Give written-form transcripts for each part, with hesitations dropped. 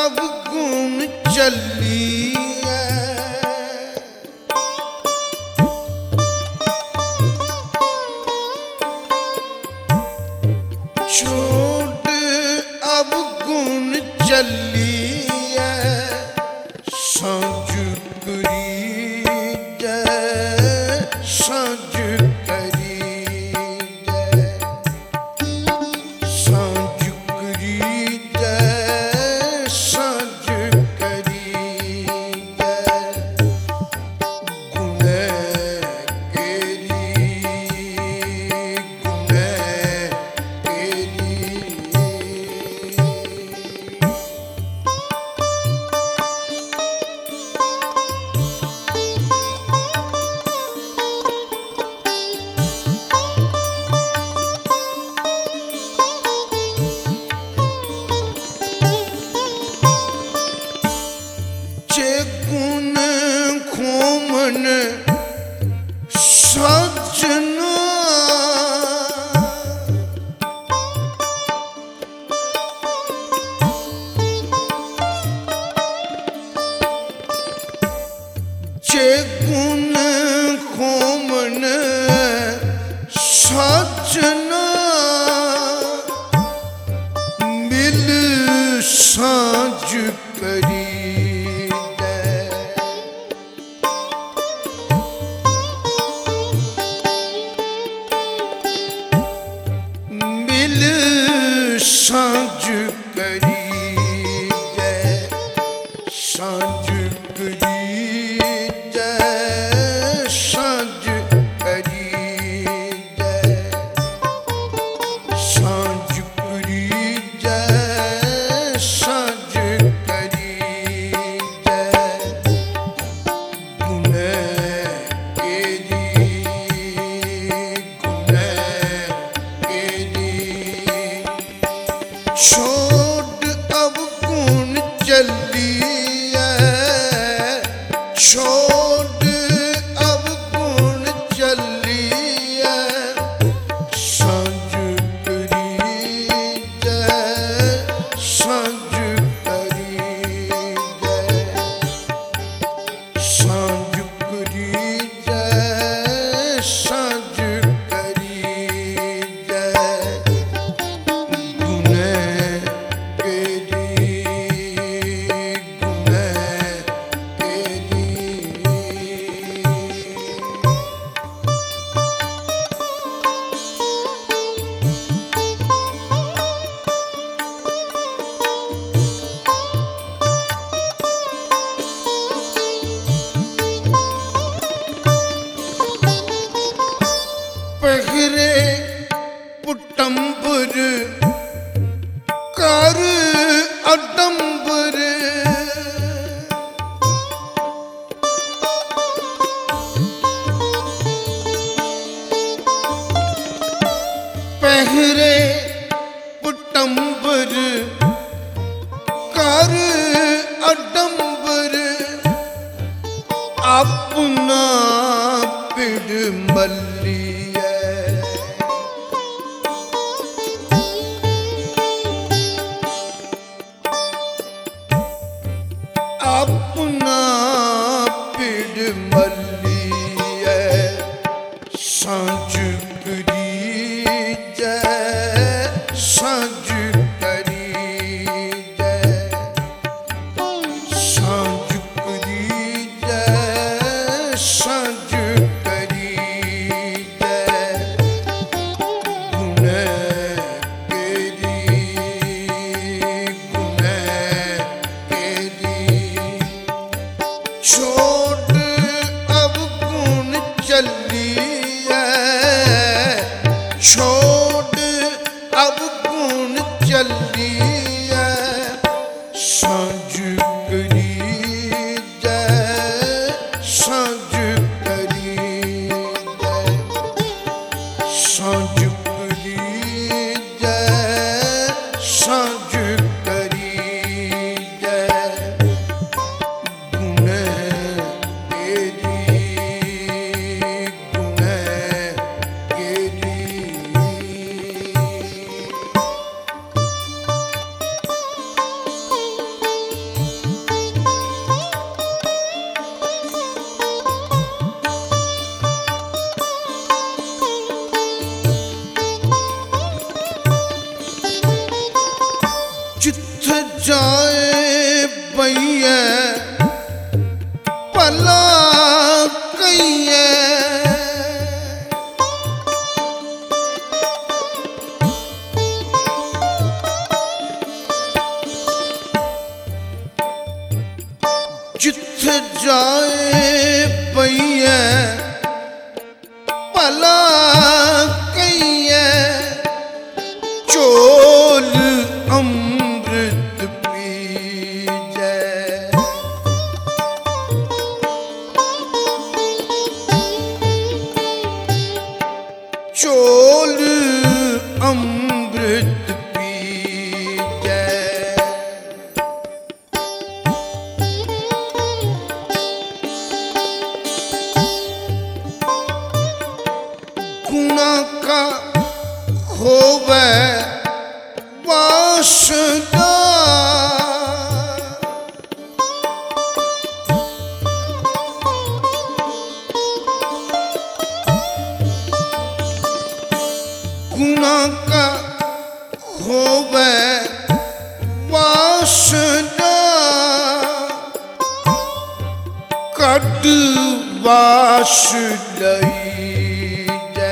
अब गुण चली छोट अब गुण चली सांझ करी जय सांझ करी जय सांझ करी जय सांझ करी जय गुण केरी गुण गुण खोमन सजना जे गुण खोमन सजना मिल सांझ करी सांझ करी जय सांझ करी जय सांझ करी जय सांझ करी जय सांझ करी जय गुण केरी गुण केरी छोट अब गुण चली छोट अब गुण चली सांझ करी जय सांझ करी जय सांझ करी जय सांझ करी जय गुण पहरे पुटंबर कर अडंबर पहरे पुटंबर कर अडंबर अपना पिड़ मल्ली अपना पिड़ मल्ली सांझ करी जय सांझ करी जय सांझ करी जय सांझ करी जय गुण केरी गुण केरी छोट अब गुण चली पईए भला कईए जिथे जाए पईए भला कईए चोल अमृत पीजे चोल अमृत पीजे गुना का होवे वासना गुना का होवे वासना कद वास लई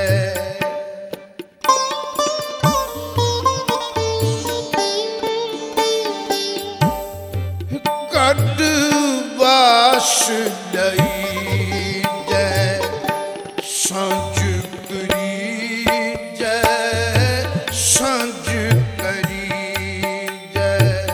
कद वास लई जय सांझ करी जय सांझ करी जय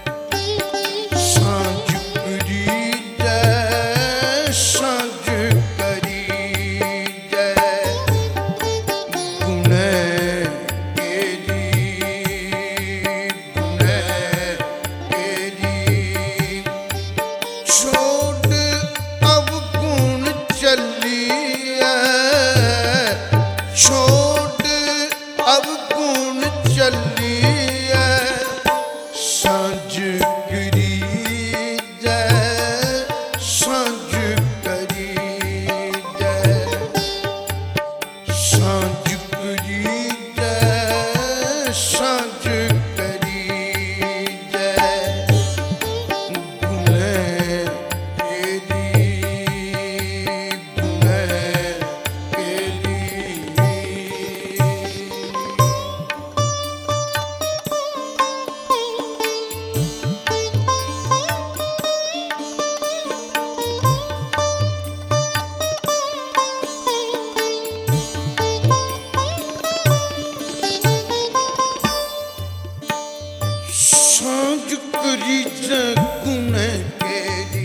सांझ करी जय सांझ करी जय गुने छोड़ अब गुण चलिए छोड़ अब गुण चलिए सांझ करी जय सांझ करी जय सांझ करी जय सांझ करी जय गुने सांझ करी जय गुने केरी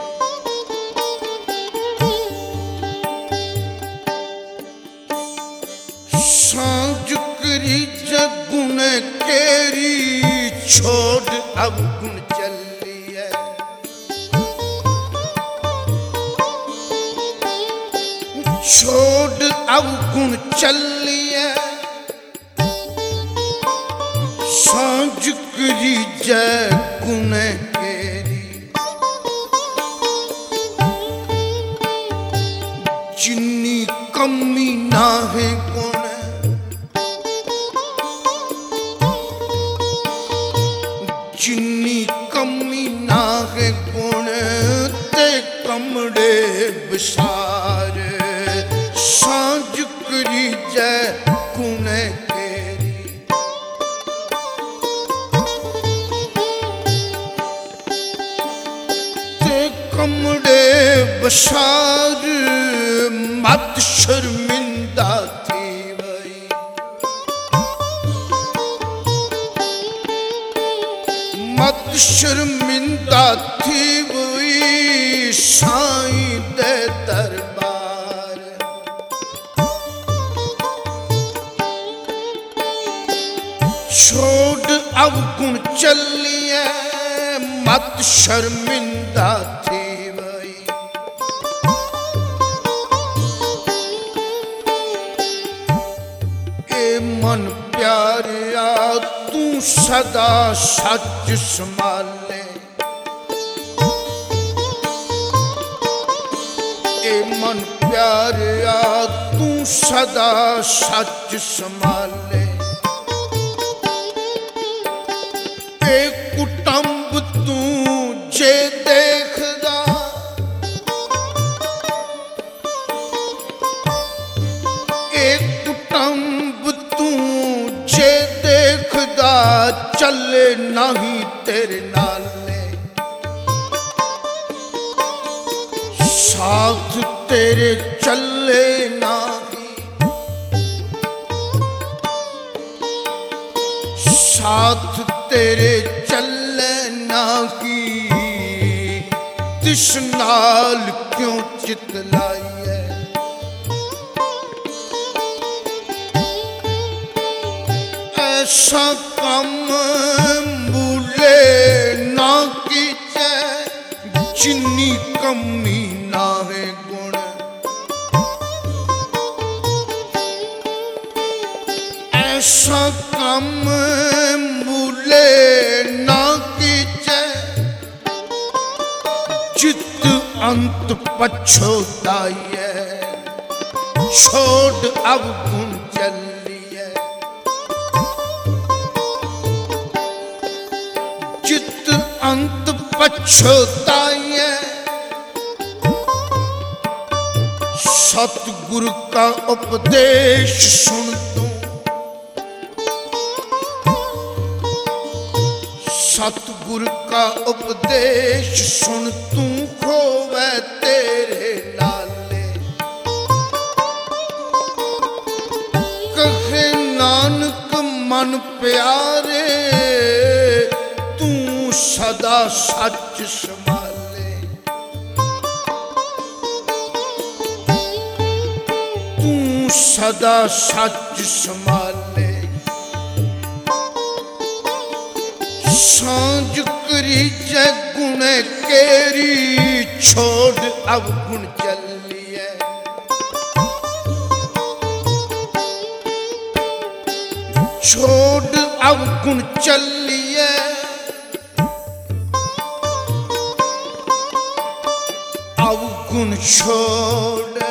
सांझ करी जय गुने केरी छोड़ अब गुण चलिए छोड़ अब गुण चलिए सांझ करी जय गुने केरी जिन्नी कमी ना है गुण जिन्नी कमी ना है गुण ते कमड़े विसार सांझ करी जय गुने केरी ते कमड़े विसार मत शर्मिंदा थी वही मत शर्मिंदा थी वही साईं दे दरबार छोड़ अब गुण चलिए मत शर्मिंदा थी वही ए मन प्यारिया तू सदा सच संभाले ए मन प्यारिया तू सदा सच संभाले ए कुटुंब तू तेरे नाले, साथ तेरे चले नाही, साथ तेरे चले नाही, तिस नाल क्यों चितलाइए। ऐसा कम भूले ना कीजे, जिन्नी कमी ना है गुण। ऐसा कम भूले ना कीजे, चित अंत पछताइए। छोड़ अब गुण चलिए, चित अंत पछताइए। सतगुरु का उपदेश सुन तू, सतगुरु का उपदेश सुन तू, खोवे तेरे नाले। कहे नानक मन प्यारे, तू सदा सच संभाले। तू सदा सच संभाले। सांझ करी जय गुण केरी, छोड़ अब गुण चलिए। छोड़ अब गुण चलिए। अब गुण छोड़,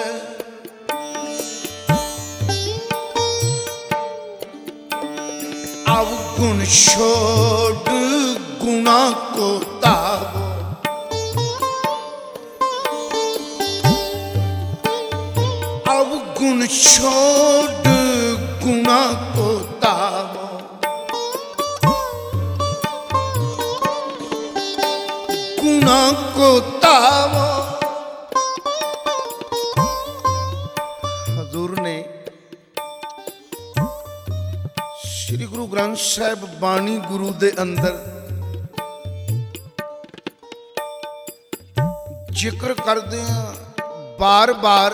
अब गुण छोड़, गुना को तावो। अब गुण छोड़, गुना को तावो। गुना को तावो। हजूर ने श्री गुरु ग्रंथ साहिब बाणी गुरु दे अंदर जिक्र करदे बार बार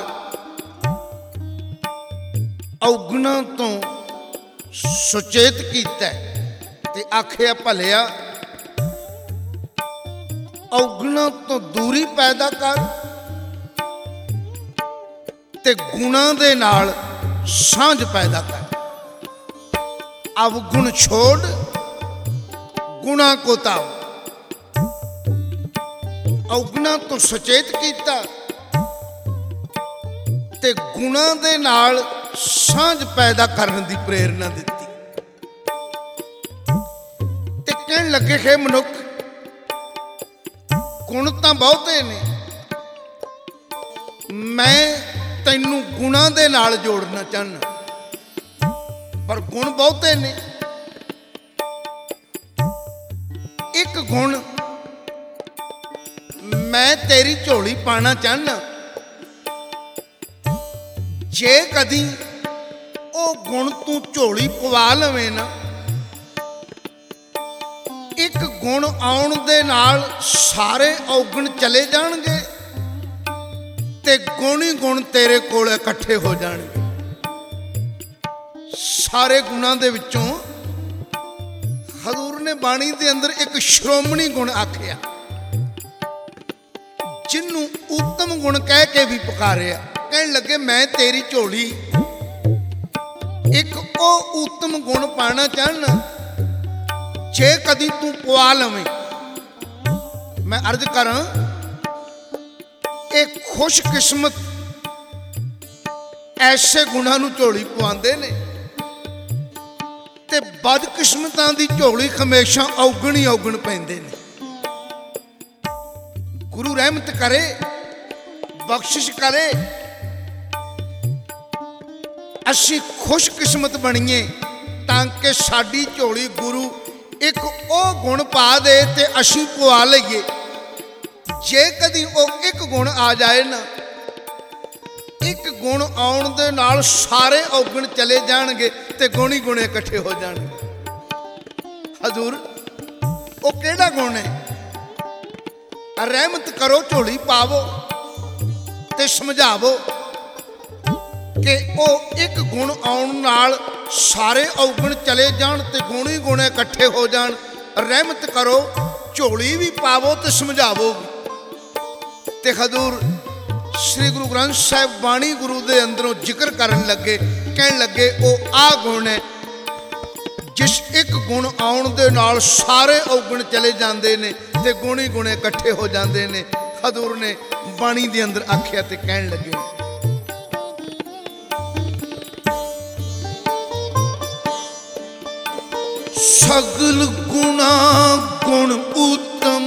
औगुणा तो सुचेत कीता ते आखिया भलिया औगुणा तो दूरी पैदा कर ते गुणा दे नाल सांझ पैदा कर। अब गुण छोड़, गुणा को ताव। औगुणा तो सचेत कीता ते गुणा दे नाल सांझ पैदा करने दी प्रेरणा दिती। ते कहन लगे है मनुख गुण तां बहुते ने, मैं तैनू गुणा दे नाल जोड़ना चाहना, पर गुण बहुते ने। एक गुण मैं तेरी झोली पाना चाहना, जे कदी ओ गुण तू झोली पवा लवे ना, एक गुण आउण दे नाल सारे औगण चले जाणगे ते गुण ही गुण तेरे कोल इकट्ठे हो जाणगे। सारे गुणों दे विचों हजूर ने बाणी दे अंदर एक श्रोमणी गुण आखिया, जिन्नू उत्तम गुण कह के भी पुकारिया। कहने लगे मैं तेरी झोली एक ओ उत्तम गुण पाना चाहना, जे कदी तू पवा लवें। मैं अर्ज करा, एक खुशकिस्मत ऐसे गुणों नू झोली पवांदे ने ते बदकिस्मतां दी झोली हमेशा औगण ही औगण पैंदे ने। गुरु रहमत करे, बख्शिश करे, असी खुशकिस्मत बणीए ताकि साडी झोली गुरु ਇੱਕ ਉਹ ਗੁਣ ਪਾ ਦੇ ਤੇ ਅਸੀਂ ਪਵਾ ਲਈਏ। ਜੇ ਕਦੀ ਉਹ ਇੱਕ ਗੁਣ ਆ ਜਾਏ ਨਾ, ਇੱਕ ਗੁਣ ਆਉਣ ਦੇ ਨਾਲ ਸਾਰੇ ਔਗਣ ਚਲੇ ਜਾਣਗੇ ਤੇ ਗੁਣ ਹੀ ਗੁਣ ਇਕੱਠੇ ਹੋ ਜਾਣਗੇ। ਹਜ਼ੂਰ ਉਹ ਕਿਹੜਾ ਗੁਣ ਹੈ? ਰਹਿਮਤ ਕਰੋ, ਝੋਲੀ ਪਾਵੋ ਤੇ ਸਮਝਾਵੋ ਕਿ ਉਹ ਇੱਕ ਗੁਣ ਆਉਣ ਨਾਲ ਸਾਰੇ ਔਗਣ ਚਲੇ ਜਾਣ ਤੇ ਗੁਣ ਹੀ ਗੁਣ ਇਕੱਠੇ ਹੋ ਜਾਣ। ਰਹਿਮਤ ਕਰੋ, ਝੋਲੀ ਵੀ ਪਾਵੋ ਤੇ ਸਮਝਾਵੋ ਵੀ। ਤੇ ਹਜ਼ੂਰ ਸ੍ਰੀ ਗੁਰੂ ਗ੍ਰੰਥ ਸਾਹਿਬ ਬਾਣੀ ਗੁਰੂ ਦੇ ਅੰਦਰੋਂ ਜ਼ਿਕਰ ਕਰਨ ਲੱਗੇ, ਕਹਿਣ ਲੱਗੇ ਉਹ ਆ ਗੁਣ ਹੈ ਜਿਸ ਇੱਕ ਗੁਣ ਆਉਣ ਦੇ ਨਾਲ ਸਾਰੇ ਔਗਣ ਚਲੇ ਜਾਂਦੇ ਨੇ ਤੇ ਗੁਣ ਹੀ ਗੁਣ ਇਕੱਠੇ ਹੋ ਜਾਂਦੇ ਨੇ। ਹਜ਼ੂਰ ਨੇ ਬਾਣੀ ਦੇ ਅੰਦਰ ਆਖਿਆ ਤੇ ਕਹਿਣ ਲੱਗੇ, ਸਗਲ ਗੁਣਾ ਗੁਣ ਉਤਮ,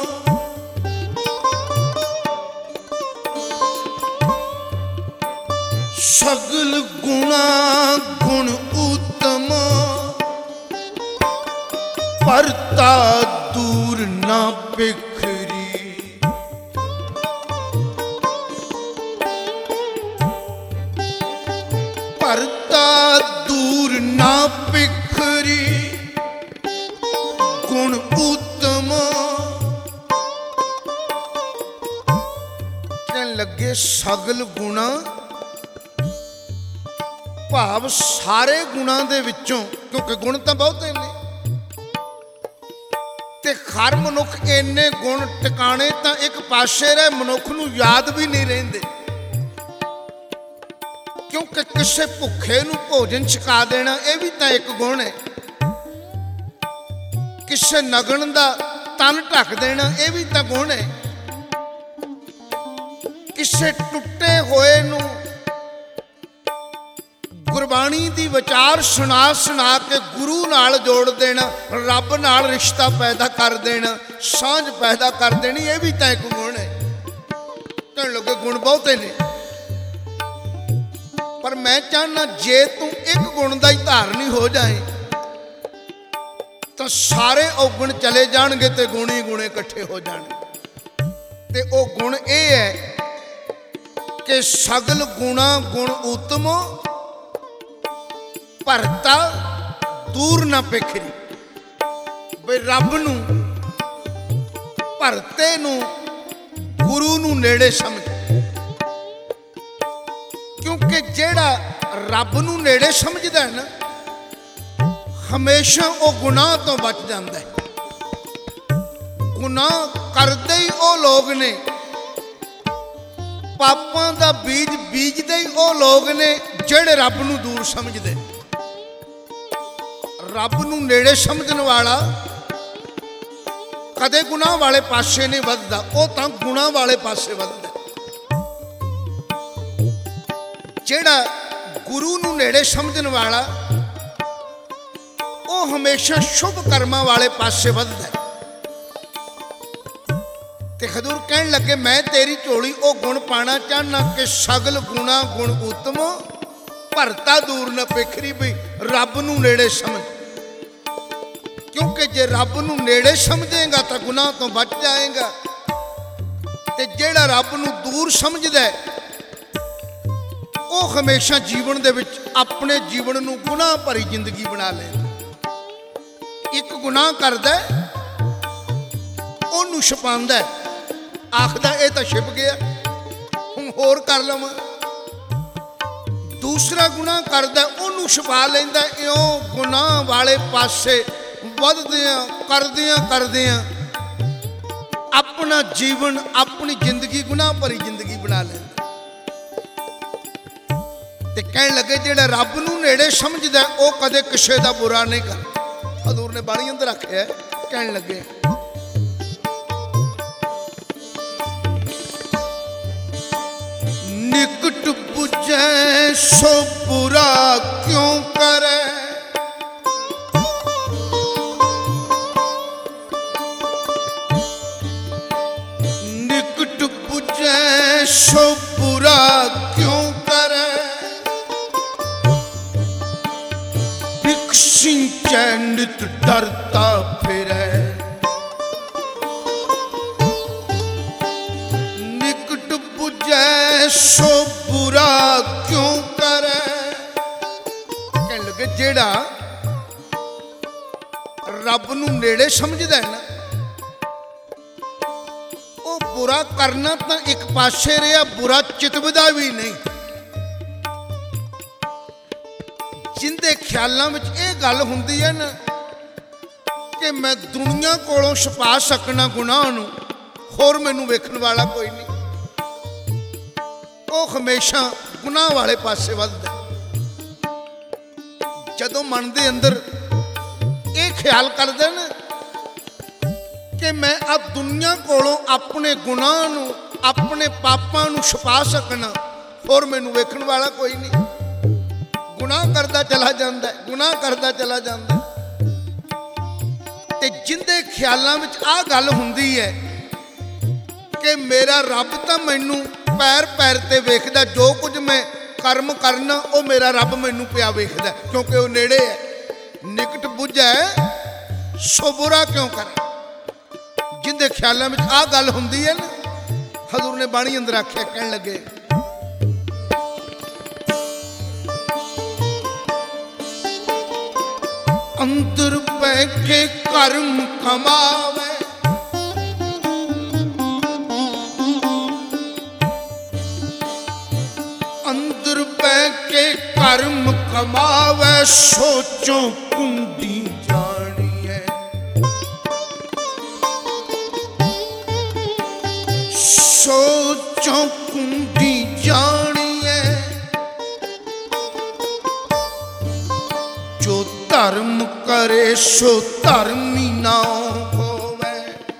ਸਗਲ ਗੁਣਾ ਗੁਣ ਉਤਮ, ਪਰਤਾ ਦੂਰ ਨਾ ਬਿਖਰੀ। ਪਰਤਾ ਦੂਰ ਨਾ ਬਿਖਰੀ, ਗੁਣ ਉਤਮ। ਕਹਿਣ ਲੱਗੇ ਸਗਲ ਗੁਣਾ ਭਾਵ ਸਾਰੇ ਗੁਣਾਂ ਦੇ ਵਿੱਚੋਂ, ਕਿਉਂਕਿ ਗੁਣ ਤਾਂ ਬਹੁਤੇ ਨੇ ਤੇ ਹਰ ਮਨੁੱਖ ਇੰਨੇ ਗੁਣ ਟਿਕਾਣੇ ਤਾਂ ਇੱਕ ਪਾਸੇ ਰਹਿ, ਮਨੁੱਖ ਨੂੰ ਯਾਦ ਵੀ ਨਹੀਂ ਰਹਿੰਦੇ। ਕਿਉਂਕਿ ਕਿਸੇ ਭੁੱਖੇ ਨੂੰ ਭੋਜਨ ਛਕਾ ਦੇਣਾ ਇਹ ਵੀ ਤਾਂ ਇੱਕ ਗੁਣ ਹੈ। ਕਿਸੇ ਨਗਨ ਦਾ ਤਨ ਢੱਕ ਦੇਣਾ ਇਹ ਵੀ ਤਾਂ ਗੁਣ ਹੈ। ਕਿਸੇ ਟੁੱਟੇ ਹੋਏ ਨੂੰ ਗੁਰਬਾਣੀ ਦੀ ਵਿਚਾਰ ਸੁਣਾ ਸੁਣਾ ਕੇ ਗੁਰੂ ਨਾਲ ਜੋੜ ਦੇਣਾ, ਰੱਬ ਨਾਲ ਰਿਸ਼ਤਾ ਪੈਦਾ ਕਰ ਦੇਣਾ, ਸਾਂਝ ਪੈਦਾ ਕਰ ਦੇਣੀ, ਇਹ ਵੀ ਤਾਂ ਇੱਕ ਗੁਣ ਹੈ। ਕਹਿਣ ਲੱਗੇ ਗੁਣ ਬਹੁਤੇ ਨੇ, ਪਰ ਮੈਂ ਚਾਹੁੰਦਾ ਜੇ ਤੂੰ ਇੱਕ ਗੁਣ ਦਾ ਹੀ ਧਾਰਨੀ ਹੋ ਜਾਏ ਤਾਂ ਸਾਰੇ ਔਗਣ ਚਲੇ ਜਾਣਗੇ ਤੇ ਗੁਣ ਹੀ ਗੁਣ ਇਕੱਠੇ ਹੋ ਜਾਣਗੇ। ਤੇ ਉਹ ਗੁਣ ਇਹ ਹੈ ਕਿ ਸਗਲ ਗੁਣਾ ਗੁਣ ਉਤਮ, ਭਰਤਾ ਦੂਰ ਨਾ ਬਿਖਰੀ। ਬਈ ਰੱਬ ਨੂੰ, ਭਰਤੇ ਨੂੰ, ਗੁਰੂ ਨੂੰ ਨੇੜੇ ਸਮਝ। ਕਿਉਂਕਿ ਜਿਹੜਾ ਰੱਬ ਨੂੰ ਨੇੜੇ ਸਮਝਦਾ ਹੈ ਨਾ, ਹਮੇਸ਼ਾ ਉਹ ਗੁਨਾਹ ਤੋਂ ਬਚ ਜਾਂਦਾ ਹੈ। ਗੁਨਾਹ ਕਰਦੇ ਹੀ ਉਹ ਲੋਕ ਨੇ, ਪਾਪਾਂ ਦਾ ਬੀਜ ਬੀਜਦੇ ਹੀ ਉਹ ਲੋਕ ਨੇ ਜਿਹੜੇ ਰੱਬ ਨੂੰ ਦੂਰ ਸਮਝਦੇ। ਰੱਬ ਨੂੰ ਨੇੜੇ ਸਮਝਣ ਵਾਲਾ ਕਦੇ ਗੁਨਾਹ ਵਾਲੇ ਪਾਸੇ ਨਹੀਂ ਵੱਧਦਾ, ਉਹ ਤਾਂ ਗੁਨਾਹ ਵਾਲੇ ਪਾਸੇ ਵੱਧਦਾ। ਜਿਹੜਾ ਗੁਰੂ ਨੂੰ ਨੇੜੇ ਸਮਝਣ ਵਾਲਾ ਉਹ ਹਮੇਸ਼ਾ ਸ਼ੁਭ ਕਰਮਾਂ ਵਾਲੇ ਪਾਸੇ ਵੱਧਦਾ। ਤੇ ਹਜ਼ੂਰ ਕਹਿਣ ਲੱਗੇ ਮੈਂ ਤੇਰੀ ਝੋਲੀ ਉਹ ਗੁਣ ਪਾਣਾ ਚਾਹਨਾ ਕਿ ਸਗਲ ਗੁਣਾ ਗੁਣ ਉਤਮ, ਭਰਤਾ ਦੂਰ ਨਾ ਬਿਖਰੀ। ਵੀ ਰੱਬ ਨੂੰ ਨੇੜੇ ਸਮਝ, ਕਿਉਂਕਿ ਜੇ ਰੱਬ ਨੂੰ ਨੇੜੇ ਸਮਝੇਗਾ ਤਾਂ ਗੁਨਾਹ ਤੋਂ ਬਚ ਜਾਏਗਾ। ਤੇ ਜਿਹੜਾ ਰੱਬ ਨੂੰ ਦੂਰ ਸਮਝਦਾ ਉਹ ਹਮੇਸ਼ਾ ਜੀਵਨ ਦੇ ਵਿੱਚ ਆਪਣੇ ਜੀਵਨ ਨੂੰ ਗੁਨਾਹ ਭਰੀ ਜ਼ਿੰਦਗੀ ਬਣਾ ਲੈਂਦਾ। ਇੱਕ ਗੁਨਾਹ ਕਰਦਾ ਉਹਨੂੰ ਛੁਪਾਉਂਦਾ, ਆਖਦਾ ਇਹ ਤਾਂ ਛਿਪ ਗਿਆ, ਹੁਣ ਹੋਰ ਕਰ ਲਵਾਂ। ਦੂਸਰਾ ਗੁਨਾਹ ਕਰਦਾ ਉਹਨੂੰ ਛੁਪਾ ਲੈਂਦਾ। ਇਉਂ ਗੁਨਾਹ ਵਾਲੇ ਪਾਸੇ ਵੱਧਦਿਆਂ ਕਰਦਿਆਂ ਆਪਣਾ ਜੀਵਨ, ਆਪਣੀ ਜ਼ਿੰਦਗੀ ਗੁਨਾਹ ਭਰੀ ਜ਼ਿੰਦਗੀ ਬਣਾ ਲੈਂਦਾ। ਤੇ ਕਹਿਣ ਲੱਗੇ ਜਿਹੜਾ ਰੱਬ ਨੂੰ ਨੇੜੇ ਸਮਝਦਾ ਉਹ ਕਦੇ ਕਿਸੇ ਦਾ ਬੁਰਾ ਨਹੀਂ ਕਰਦਾ। ਹਜ਼ੂਰ ਨੇ ਬਾਣੀ ਅੰਦਰ ਰੱਖਿਆ, ਕਹਿਣ ਲੱਗੇ ਨਿਕਟ ਪੁੱਜੈ ਸੋ ਬੁਰਾ ਕਿਉਂ ਕਰੇ। ਨਿਕਟ ਪੁੱਜੈ ਸੋ ਬੁਰਾ ਕਿਉਂ ਕਰੇ। ਸਿੰਚੈ ਨਿਤ ਡਰਤਾ सो बुरा क्यों करे। कहने लगे जेड़ा रब नूं नेड़े समझदा है ना, वो बुरा करना तो एक पासे रहा, बुरा चितवदा भी नहीं। जिंदे ख्यालों में ये गल हुंदी है ना कि मैं दुनिया कोलों छुपा सकना गुनाह नूं, होर मैनूं वेखण वाला कोई नहीं, वो हमेशा गुनाह वाले पासे वधदा। जदों मन दे अंदर ये ख्याल करदा ना कि मैं आ दुनिया कोलों अपने गुनाह नूं, अपने पापां नूं छुपा सकना, होर मैनूं वेखण वाला कोई नहीं, गुनाह करदा चला जांदा है, गुनाह करदा चला जांदा है। ते जिंदे ख्यालां विच आ गल हुंदी है कि मेरा रब तां मैनूं पैर पैर ते वेखदा, जो कुछ मैं कर्म करना वो मेरा रब मैनूं पिया वेखदा, क्योंकि वो नेड़े है। निकट बुझै सो बुरा क्यों करे। जिंदे ख्यालों में आ गल हुंदी है ना, हजूर ने बाणी अंदर आख्या, कहन लगे अंदर पै के कर्म कमावे, अंदर पै के कर्म कमावे, सोचो कुंडी जानिए, सोचो कुंडी जानिए। जो धर्म करे सो धर्मी ना होवे,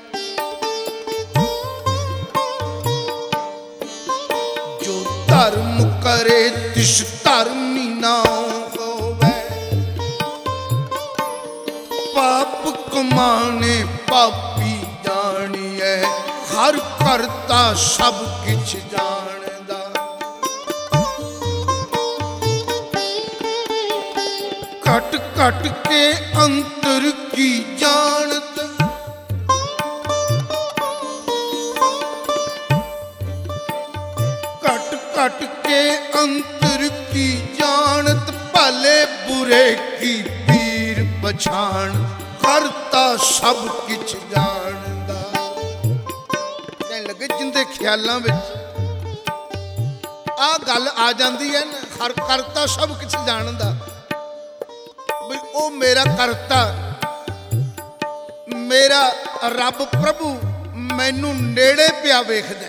जो धर्म करे तिस धर्मी ना होवे। पाप कमाने पापी जानिए, हर करता सब किछ जानदा। कट कट के अंतर की जानत, कट कट के अंतर की जानत, भले बुरे की पीर पछाण, करता सब किछ जानदा। कहने लगे जिंदे ख्यालां विच आ गल आ जांदी है ना, हर करता सब किछ जानदा, ओ मेरा करता मेरा रब प्रभु मैनू नेड़े पिया वेखदा।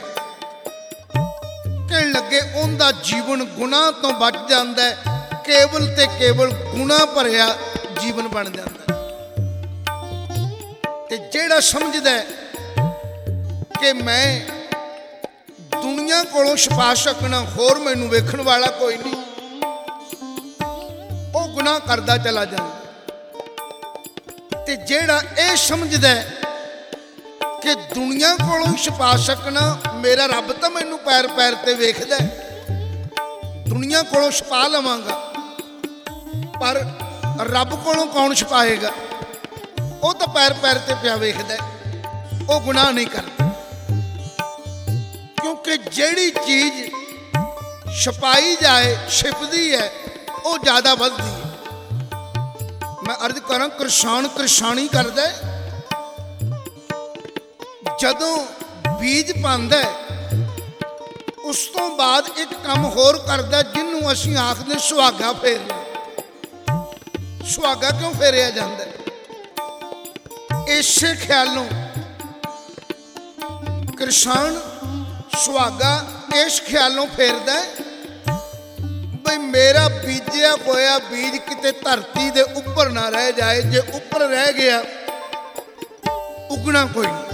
कहने लगे उनका जीवन गुनाह तो बच जाता है, केवल ते केवल गुनाह भरिया जीवन बन जाता है। ते जेड़ा समझदा है कि मैं दुनिया कोलों छुपा सकना, होर मैनू वेखण वाला कोई नहीं, वो गुनाह करदा चला जाता। ते जेड़ा ये समझदा है कि दुनिया कोलों छुपा सकना, मेरा रब तो मैनू पैर पैर ते वेखदा, दुनिया कोलों छुपा लवांगा, पर रब कोलों कौन छुपाएगा। वो तो पैर पैर ते पिया वेखदा, वो गुनाह नहीं करता। क्योंकि जेड़ी चीज छुपाई जाए छिपदी है, वो ज्यादा बढ़ती है। मैं अर्ज करा, किसान किसानी करदा, जदों बीज पांदा उस तो बाद एक काम होर करदा, जिन्हों असीं आखदे सुहागा फेरना। सुहागा क्यों फेरिया जाता? इसे ख्यालों किसान सुहागा इस ख्यालों फेरदा बई मेरा बीजिया होया बीज किते धरती दे उपर ना रह जाए, जे उपर रह गया उगना कोई नहीं।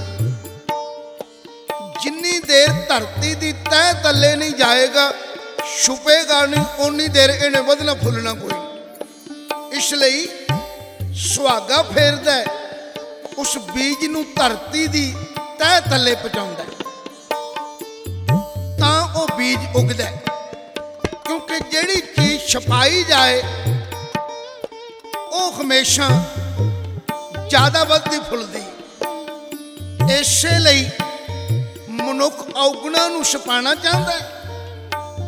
जिन्नी देर धरती दी तह तले नहीं जाएगा, छुपेगा नहीं, उन्नी देर इन्हें वधना फुलना कोई नहीं। इसलिए सुहागा फेरदा उस बीज नूं धरती दी तह तले पहुंचाउंदा, तां वो बीज उगदा। क्योंकि जिहड़ी चीज छपाई जाए वो हमेशा ज़्यादा वधदी फुलदी। इसे लई मनुख औगुणां नूं छपाना चाहता है,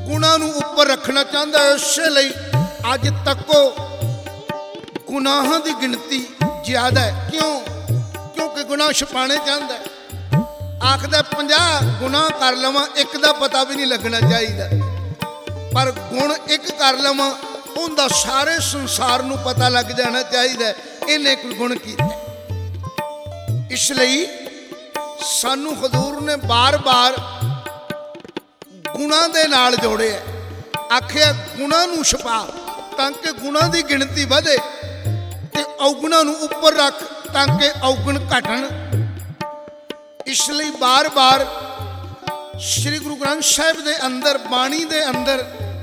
ਗੁਣਾਂ ਨੂੰ ਉੱਪਰ ਰੱਖਣਾ ਚਾਹੁੰਦਾ ਹੈ। ਇਸੇ ਲਈ ਅੱਜ ਤੱਕੋ ਗੁਨਾਹਾਂ ਦੀ ਗਿਣਤੀ ਜ਼ਿਆਦਾ ਹੈ। ਕਿਉਂ? ਕਿਉਂਕਿ ਗੁਨਾਹ ਛੁਪਾਣੇ ਚਾਹੁੰਦਾ ਹੈ। ਆਖਦਾ 50 ਗੁਨਾਹ ਕਰ ਲਵਾਂ, ਇੱਕ ਦਾ ਪਤਾ ਵੀ ਨਹੀਂ ਲੱਗਣਾ ਚਾਹੀਦਾ, ਪਰ ਗੁਣ ਇੱਕ ਕਰ ਲਵਾਂ ਉਹਦਾ ਸਾਰੇ ਸੰਸਾਰ ਨੂੰ ਪਤਾ ਲੱਗ ਜਾਣਾ ਚਾਹੀਦਾ ਇਹਨੇ ਕੋਈ ਗੁਣ ਕੀਤਾ। ਇਸ ਲਈ ਸਾਨੂੰ ਹਜ਼ੂਰ ਨੇ ਬਾਰ-ਬਾਰ ਗੁਣਾਂ ਦੇ ਨਾਲ ਜੋੜਿਆ। ਆਖਿਆ ਗੁਣਾਂ ਨੂੰ ਛੁਪਾ ਤਾਂ ਕਿ ਗੁਣਾਂ ਦੀ ਗਿਣਤੀ ਵਧੇ, ਤੇ ਔਗੁਣਾਂ ਨੂੰ ਉੱਪਰ ਰੱਖ ਤਾਂ ਕਿ ਔਗੁਣ ਘਟਣ। ਇਸ ਲਈ ਬਾਰ-ਬਾਰ ਸ੍ਰੀ ਗੁਰੂ ਗ੍ਰੰਥ ਸਾਹਿਬ ਦੇ ਅੰਦਰ, ਬਾਣੀ ਦੇ ਅੰਦਰ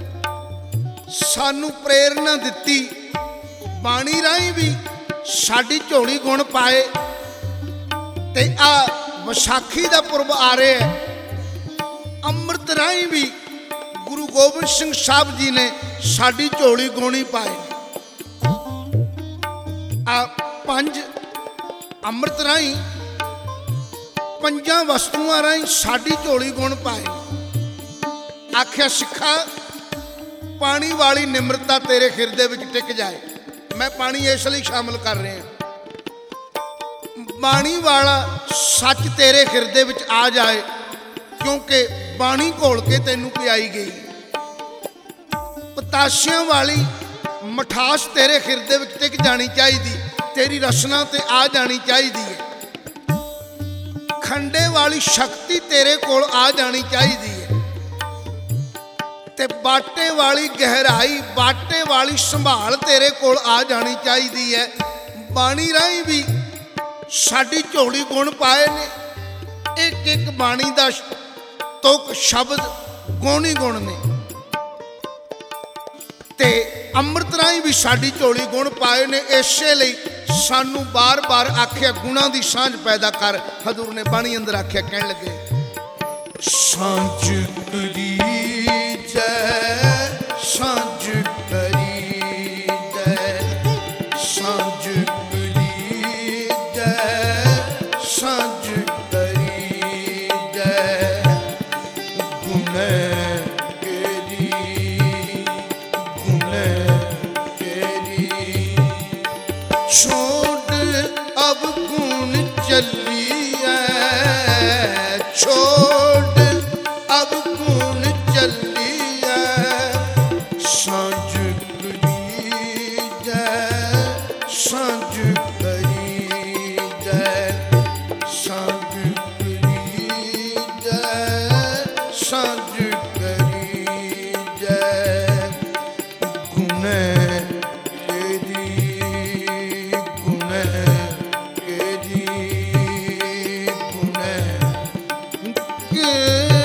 ਸਾਨੂੰ ਪ੍ਰੇਰਨਾ ਦਿੱਤੀ। ਬਾਣੀ ਰਾਹੀਂ ਵੀ ਸਾਡੀ ਝੋਲੀ ਗੁਣ ਪਾਏ। ਤੇ ਆ ਵਿਸਾਖੀ ਦਾ ਪੁਰਬ ਆ ਰਿਹਾ ਹੈ, ਅੰਮ੍ਰਿਤ ਰਾਹੀਂ ਵੀ ਗੁਰੂ ਗੋਬਿੰਦ ਸਿੰਘ ਸਾਹਿਬ ਜੀ ਨੇ ਸਾਡੀ ਝੋਲੀ ਗੁਣੀ ਪਾਏ। ਆ 5 ਅੰਮ੍ਰਿਤ ਰਾਹੀਂ, 5 ਵਸਤੂਆਂ ਰਾਹੀਂ ਸਾਡੀ ਝੋਲੀ ਗੁਣ ਪਾਏ। ਆਖਿਆ ਸਿੱਖਾ ਪਾਣੀ ਵਾਲੀ ਨਿਮਰਤਾ ਤੇਰੇ ਹਿਰਦੇ ਵਿੱਚ ਟਿਕ ਜਾਏ। ਮੈਂ ਪਾਣੀ ਇਸ ਲਈ ਸ਼ਾਮਲ ਕਰ ਰਿਹਾ, ਬਾਣੀ ਵਾਲਾ ਸੱਚ ਤੇਰੇ ਹਿਰਦੇ ਵਿੱਚ ਆ ਜਾਏ, ਕਿਉਂਕਿ ਬਾਣੀ ਘੋਲ ਕੇ ਤੈਨੂੰ ਪਿਆਈ ਗਈ। ਪਤਾਸਿਆਂ ਵਾਲੀ ਮਠਾਸ ਤੇਰੇ ਹਿਰਦੇ ਵਿੱਚ ਟਿਕ ਜਾਣੀ ਚਾਹੀਦੀ, ਤੇਰੀ ਰਸਨਾ ਤੇ ਆ ਜਾਣੀ ਚਾਹੀਦੀ ਹੈ। ਖੰਡੇ ਵਾਲੀ ਸ਼ਕਤੀ ਤੇਰੇ ਕੋਲ ਆ ਜਾਣੀ ਚਾਹੀਦੀ ਹੈ, ਤੇ ਬਾਟੇ ਵਾਲੀ ਗਹਿਰਾਈ, ਬਾਟੇ ਵਾਲੀ ਸੰਭਾਲ ਤੇਰੇ ਕੋਲ ਆ ਜਾਣੀ ਚਾਹੀਦੀ ਹੈ। ਬਾਣੀ ਰਾਹੀਂ ਵੀ ਸਾਡੀ ਝੋਲੀ ਗੁਣ ਪਾਏ ਨੇ। ਇੱਕ ਇੱਕ ਬਾਣੀ ਦਾ ਤੁਕ ਸ਼ਬਦ ਗੁਣ ਹੀ ਗੁਣ ਨੇ, ਤੇ ਅੰਮ੍ਰਿਤ ਰਾਹੀਂ ਵੀ ਸਾਡੀ ਝੋਲੀ ਗੁਣ ਪਾਏ ਨੇ। ਇਸੇ ਲਈ ਸਾਨੂੰ ਬਾਰ-ਬਾਰ ਆਖਿਆ ਗੁਣਾਂ ਦੀ ਸਾਂਝ ਪੈਦਾ ਕਰ। ਹਜ਼ੂਰ ਨੇ ਬਾਣੀ ਅੰਦਰ ਆਖਿਆ, ਕਹਿਣ ਲੱਗੇ ਸਾਂਝ ਕਰੀ ਜੈ, ਸਾਂਝ ਕਰੀ ਜੈ, ਸਾਂਝ ਕਰੀ ਜੈ, ਸਾਂਝ ਕਰੀ ਜੈ, ਗੁਣੈ ਕੇਰੀ, ਗੁਣੈ ਕੇਰੀ, ਛੋੜ ਅਬ ਗੁਣ ਚੱਲੀਐ, ਛੋੜ ਅਬ ਗੁਣ ਚੱਲੀਐ, ਸਾਂਝ ਕਰੀ ਜੈ, ਸਾਂਝ ਕਰੀ ਜੈ, ਸਾਂਝ ਕਰੀ ਜੈ, ਸਾਂਝ ਕਰੀ ਜੈ, ਗੁਣੈ ਕੇਰੀ, ਗੁਣੈ ਕੇਰੀ, ਗੁਣੈ ਕੇਰੀ।